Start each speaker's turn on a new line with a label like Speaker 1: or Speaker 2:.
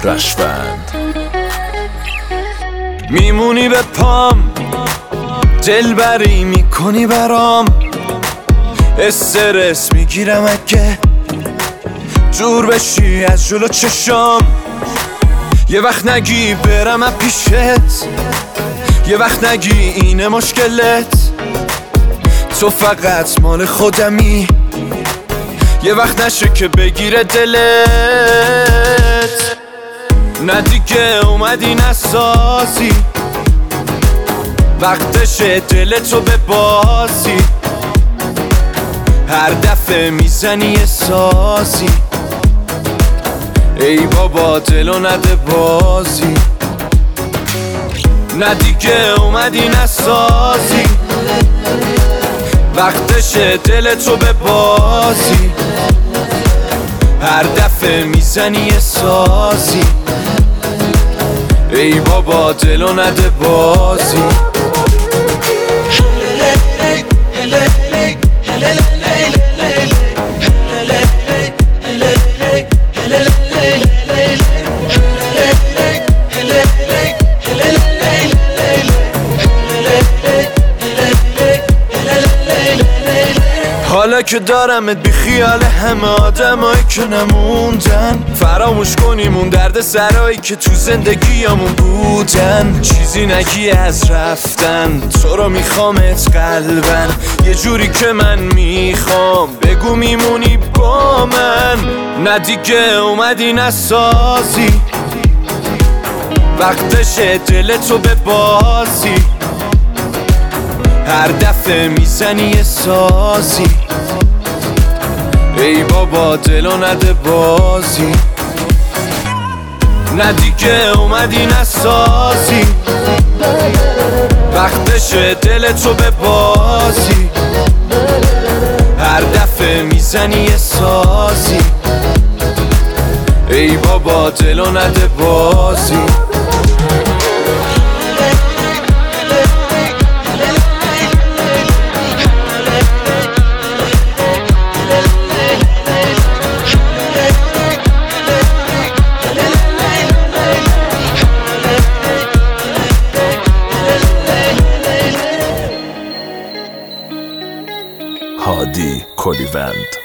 Speaker 1: رشفند. میمونی به پام، دلبری میکنی برام، استرس میگیرم اگه دور بشی از جلو چشام. یه وقت نگی برم از پیشت، یه وقت نگی اینه مشکلت، تو فقط مال خودمی، یه وقت نشه که بگیره دلت. نه دیگه اومدی نسازی، وقتشه دلتو ببازی، هر دفعه میزنی یه سازی، ای بابا دلو نده بازی. نه دیگه اومدی نسازی، وقتشه دلتو ببازی، هر دفعه میزنی یه سازی، ای بابا دلو نده بازی. حالا که دارمت بی خیال همه آدمایی که نموندن، فراموش کنیم اون درد سرایی که تو زندگیامون بودن. چیزی نگی از رفتن، تو رو میخوامت قلبن، یه جوری که من میخوام بگو میمونی با من. نه دیگه اومدی نسازی، وقتشه دلتو ببازی، هر دفعه میزنی یه سازی، ای بابا دلو نده بازی. نه دیگه اومدی نسازی، وقتشه دلتو ببازی، هر دفعه میزنی یه سازی، ای بابا دلو نده بازی. هادی کلیوند.